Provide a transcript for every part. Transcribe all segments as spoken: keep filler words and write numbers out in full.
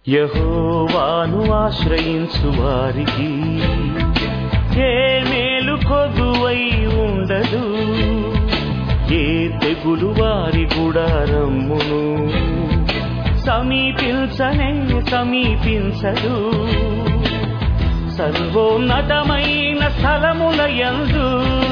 యెహోవాను ఆశ్రయించు వారికి ఏ మేలు కొదువై ఉండదు, ఏ తెగులు వారి గుడారమ్మును సమీపించనే సమీపించదు. సర్వోన్నతమైన స్థలముల యందు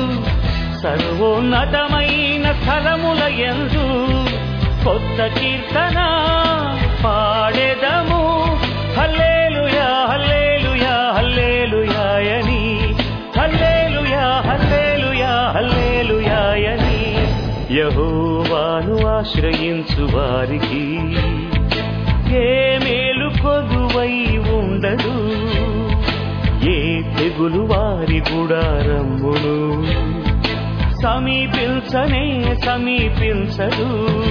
సర్వోన్నతమైన స్థలముల యందు కొత్త కీర్తన పాడెదము. హల్లెలూయా హల్లెలూయా హల్లెలూయాయని, హల్లెలూయా హల్లెలూయా హల్లెలూయాయని. యెహోవాను ఆశ్రయించు వారికి ఏ మేలు కొదువై ఉండదు, ఏ తెగులు వారి గుడారమ్మును సమీపించనే సమీపించదు.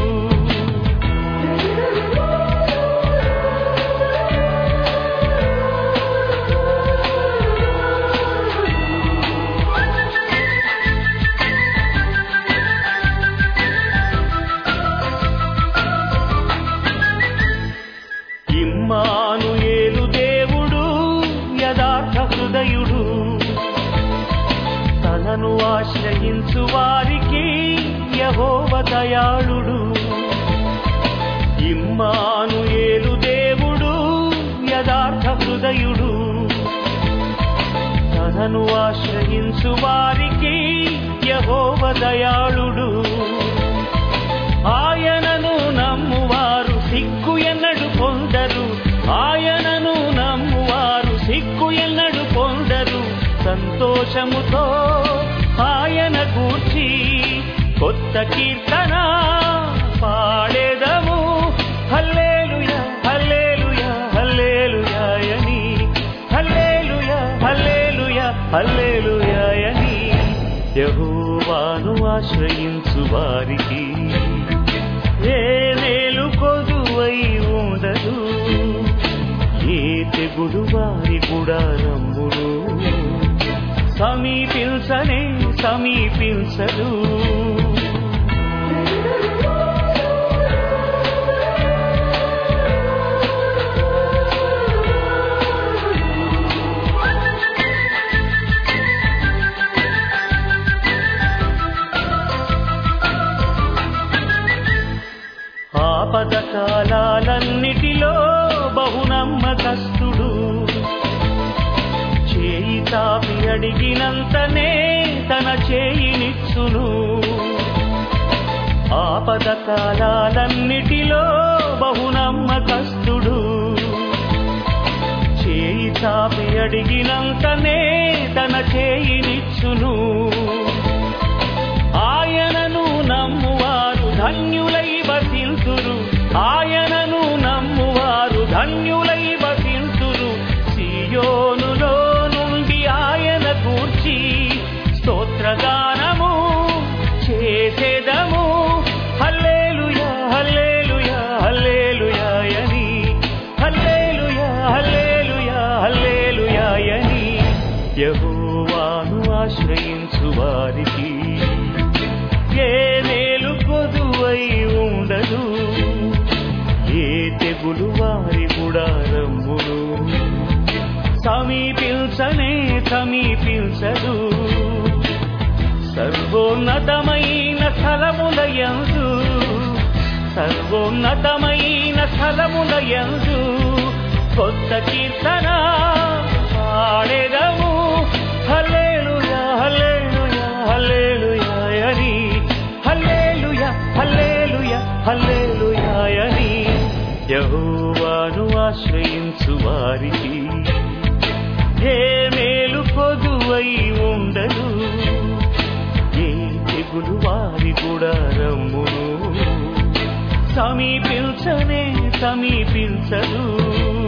ఇమ్మానుయేలు దేవుడు యథార్థ హృదయుడు, తనను ఆశ్రయించు వారికి యెహోవా దయాళుడు. ఇమ్మానుయేలు దేవుడు యథార్థ హృదయుడు, తనను ఆశ్రయించు వారికి యెహోవా దయాళుడు. ఆయనను నమ్మువారు సిగ్గు ఎన్నడు పొందరు, ఆయనను నమ్మువారు సిగ్గు ఎన్నడు పొందరు. సంతోషముతో ఆయన గూర్చి కొత్త కీర్తన పాడెదము. హల్లెలూయా హల్లెలూయా హల్లెలూయాయని, హల్లెలూయా హల్లెలూయా హల్లెలూయాయని. యెహోవాను ఆశ్రయించు వారికి ఏ మేలు కొదువై ఉండదు, ఏ తెగులు వారి గుడారమ్మును సమీపించనే సమీపించదు. ఆపద కాలాలన్నిటిలో బహునమ్మకస్తుడు, చేయి చాపి అడిగినంతనే తన చేయినిచ్చును. ఆపద కాలాలన్నిటిలో బహునమ్మకస్తుడు, చేయి చాపి అడిగినంతనే తన చేయినిచ్చును. ఆయనను నమ్మువారు ధన్యులై వసింతురు, ఆయనను నమ్మువారు ధన్యులై వసింతురు. సియోనులో నుండి ఆయన గూర్చి స్తోత్రగానము చేసేదము. హల్లెలూయా హల్లెలూయా హల్లెలూయాయని, హల్లెలూయా హల్లెలూయా హల్లెలూయాయని. యెహోవాను ఆశ్రయించు వారికి ఏ మేలు కొదువై ఉండదు, ఏ తెగులు వారి గుడారమ్మును సమీపించనే సమీపించదు. సర్వోన్నతమైన స్థలముల యందు సర్వోన్నతమైన స్థలముల యందు కొత్త కీర్తన పాడెదము. హల్లెలూయా హల్లెలూయా హల్లెలూయాయని, హల్లెలూయా హల్లెలూయా హల్లెలూయాయని. యెహోవాను ఆశ్రయించు వారికి ఏ మేలు కొదువై ఉండదు, ఏ తెగులు వారి గుడారమ్మును సమీపించనే సమీపించదు.